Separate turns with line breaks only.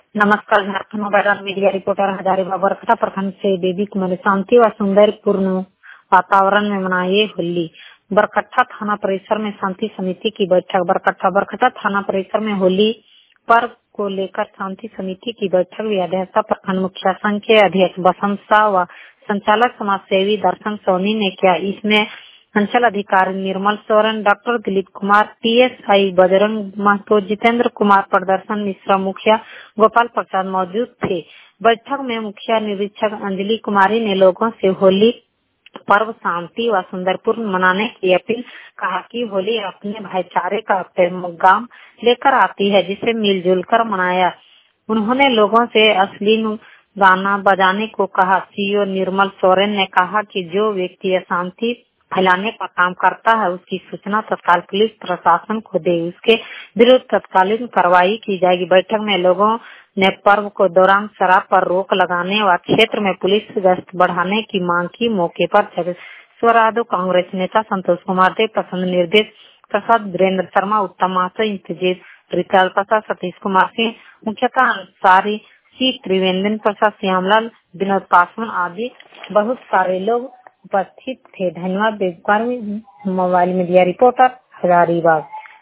नमस्कार। Jharkhand mobile media reporter Hazaribagh Barkatha प्रखंड से बेबी कुमारी शांति व सुंदरपूर्ण वातावरण में मनाई होली। बरकट्टा थाना परिसर में शांति समिति की बैठक। बरकट्टा थाना परिसर में होली पर्व को लेकर शांति समिति की बैठक हुई। अध्यक्षता प्रखंड मुखिया संघ के अध्यक्ष बसंत शाह व संचालक समाज सेवी दर्शन सोनी ने किया। इसमें अंचल अधिकारी निर्मल सोरेन, डॉक्टर दिलीप कुमार, PSI बजरंग महतो, जितेंद्र कुमार, प्रदर्शन मिश्रा, मुखिया गोपाल प्रसाद मौजूद थे। बैठक में मुखिया निरीक्षक अंजलि कुमारी ने लोगों से होली पर्व शांति व सुंदरपूर्ण मनाने की अपील। कहा कि होली अपने भाईचारे का पैगाम लेकर आती है, जिसे मिलजुल कर मनाया। उन्होंने लोगों से असली गाना बजाने को कहा। CEO निर्मल सोरेन ने कहा कि जो व्यक्ति अशांति फैलाने का काम करता है, उसकी सूचना तत्काल पुलिस प्रशासन को दे, उसके विरुद्ध तत्कालीन कार्रवाई की जाएगी। बैठक में लोगों ने पर्व को दौरान शराब पर रोक लगाने व क्षेत्र में पुलिस गश्त बढ़ाने की मांग की। मौके पर स्वरादो कांग्रेस नेता संतोष कुमार देव, प्रसन्न निर्देश प्रसाद, वीरेंद्र शर्मा, उत्तम माथुर, इंतजीत रिचाल प्रसाद, सतीश कुमार सिंह, मुख्यतः अंसारी, सी त्रिवेंद्र प्रसाद, श्यामलाल, विनोद पासवान आदि बहुत सारे लोग उपस्थित थे। धन्यवाद। Begusarai mobile media reporter Hazaribagh.